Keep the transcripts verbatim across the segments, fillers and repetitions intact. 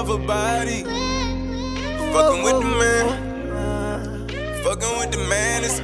off her body. Fucking with the man. Fucking with the man. It's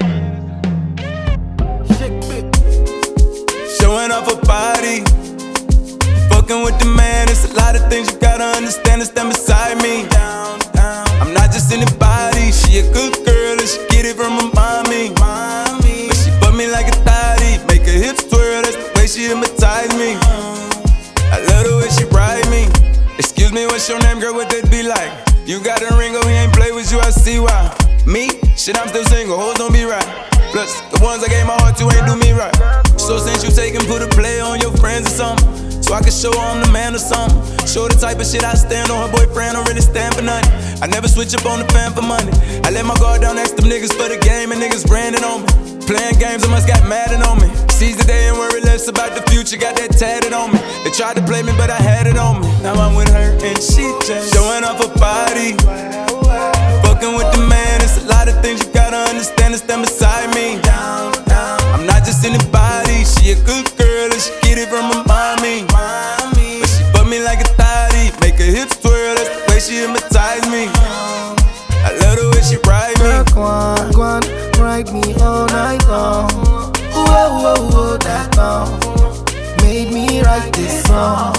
showing off her body. Fucking with the man. It's a lot of things you gotta understand and stand beside me. I'm not just anybody. She a good girl and she get it from her mommy. But she put me like a thotty. Make her hips twirl, that's the way she hypnotize me. I love the way she ride me. Excuse me, what's your name, girl? What that be like? You got a ring, oh, he ain't play with you, I see why. Me? Shit, I'm still single, hoes don't be right. Plus, the ones I gave my heart to ain't do me right. So since you take and put a play on your friends or something, so I can show her I'm the man or something. Show the type of shit I stand on, her boyfriend don't really stand for nothing. I never switch up on the fan for money. I let my guard down next to them niggas for the game and niggas branding on me. Playing games, I must got madden on me. Seize the day and worry less about the future, got that tatted on me. They tried to play me, but I had it on me. Now I'm with her and she just showing off her body. Fucking with the man, it's a lot of things you gotta understand and stand beside me. I'm not just anybody, she a good girl and she get it from her mommy. But she put me like a thotty, make her hips twirl, that's the way she hypnotize me. I love the way she ride me. Girl, go on, go on, ride me all night long. Whoa, whoa, whoa, that long made me write this song.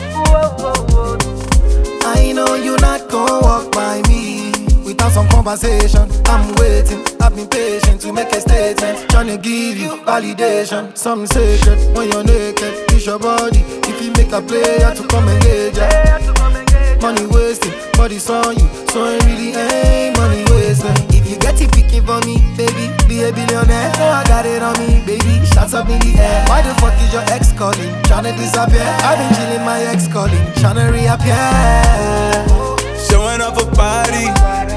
I know you're not gonna walk by me without some conversation. I'm waiting, I've been patient to make a statement. Tryna give you validation, something sacred when you're naked. It's your body, if you make a player to come engage ya. Money wasting, body's on you, so it really ain't money wasting. If you get it picking for me, baby, be a billionaire. Oh, I got it on me, baby, shots up in the air. Why the fuck is your ex calling, tryna disappear? I've been chilling, my ex calling, tryna reappear. Showing off her body.